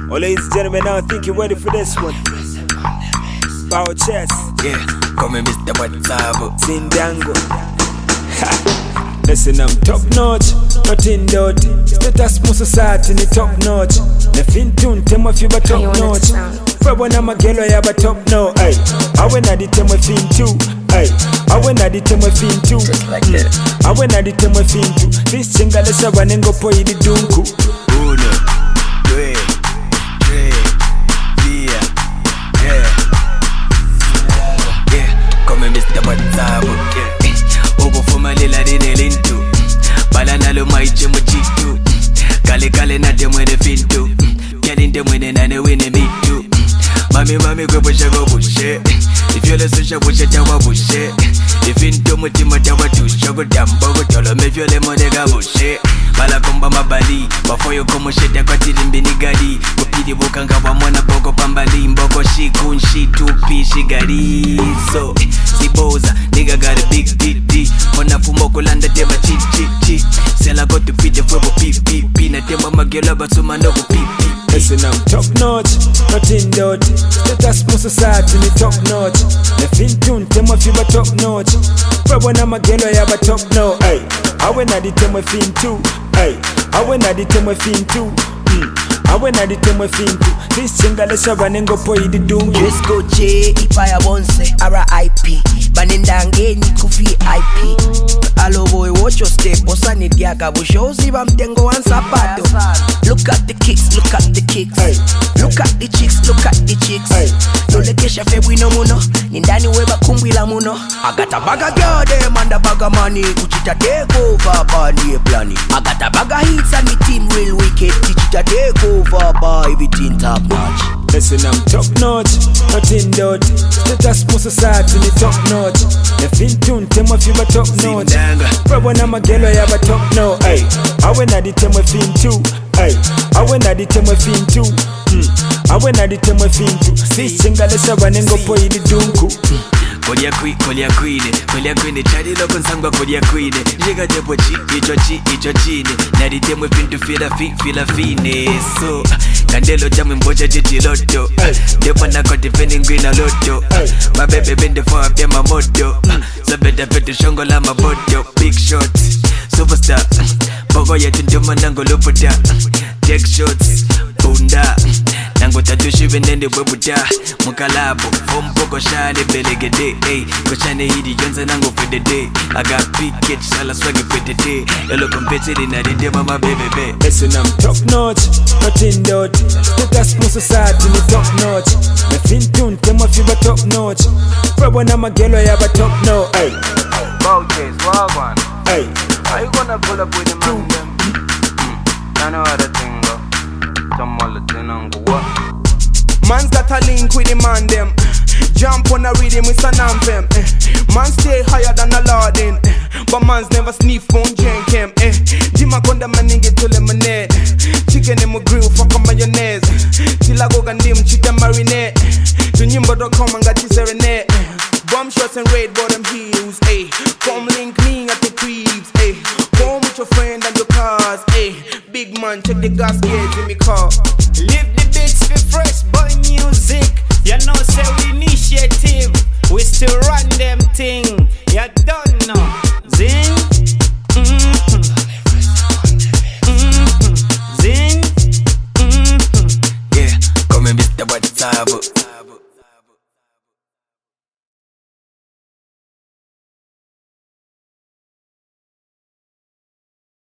Oh, ladies and gentlemen, I think you're ready for this one. Power chest. Yeah, come and Mr. WhatsApp. Zindango. Ha. Listen, I'm top notch, nothing dirty. Status mo society ni top notch. Na fintun temwa fiba top notch. Fabo na magelo ya ba top no. Ay, awe na di temwa fintu. Ay, awe na di temwa fintu. Awe na di temwa fintu. This chingale shabanengo po idi dunku. Uno, due, tre, via. Yeah, come and Mr. WhatsApp. Ugo fuma lila rine lintu. Balana lo maiche muchitu. Kale na demwene fintu. Kali ndemwene nane wine mitu. Mami kwe bushe go bushe. If you listen to bushe tawa bushe. If into mutima tawa tushe go dambo go tolo me fyole modega bushe. Bala komba mabali before you come shit kwa tilimbini gadi. Kupidi bukanga wa mwana boko pambali. Mboko shikun shitu pishi gari. So siboza nigga got a big DD. Ona fumo kulanda tema chi. Sela go to pide fuego pi. Na tema magela basuma no pi. Listen, I'm top notch, nothing dirty. Status mo society ni top notch. Na fintun temwa fiba top notch. Fabo na magelo ya ba top no. Ay, awe na di temwa fintu. Ay, awe na di temwa fintu. Awe na di temwa fintu. This chingale shabanengo po idi dungu. Let's go J, Ipaya Bonse, R.I.P. Banindange ni ku VIP. Hello boy, watch your step. Osani diaga bushozi ba mtengo wan sapato. Look at the kicks. Ay. Look at the chicks. Ay. Nolekesha febwi no muno. Nindani weba kumbwila muno. Agata baga girl dem and baga money. Kuchita take over bani plani. Agata baga hits and me team real wicked. Kuchita take over by everything top notch. Listen, I'm top notch, nothing dirty. Status mo society ni top notch. Na fintun temwa fiba top notch. Fabo na magelo ya ba top no. Ay, awe na di temwa fintu. Ay, awe na di temwa fintu. Awe na di temwa fintu. This chingale shabanengo po idi dunku. Kolia queen, chadi loko nsangwa kolia queen. Jiga depo icho chini. Nadi temwe fintu fila fine. So, kandelo jamu mboja jiti loto. Depo na kote feni ngwina loto. My baby bende for up ya mamoto. So better petu shongo la maboto. Big shot, superstar. Bogo ya tunduma nango loputa. Take shots, bunda. Nango tatushi venende webuta. Mukalabo, fom poko shade belegede. Koshane hidi yonza nango fedede. I got big kids, shala swagi fedede. Yolo competitive na dide mama baby. Listen, I'm top notch, nothing dirty. Status mo society ni top notch. Na fintun temwa fiba top notch. Fabo na magelo ya ba top no. Ay, Bouches, wagwan. ay. How you gonna pull up with the man them? I know how the thing go. Some all the thing and go what? Man's got a link with the man them. Jump on a rhythm with an anthem. Man stay higher than a Aladdin. But man's never sniff on drink him. Jima konda maningi to lemonade. Chicken in my grill, fuck on mayonnaise. Till I go gandim, chicken marinade. The nyimbo.com and got you serenade. Bomb shots and red bottom heels, ayy. Come link me at the cribs, ayy. Come with your friend and your cars, ayy. Big man, check the gas gauge in me car. Live the beats for fresh boy music. You know say we initiative. We still run them thing. You don't know. Zing. Zing. Yeah, come and Mr. WhatsApp.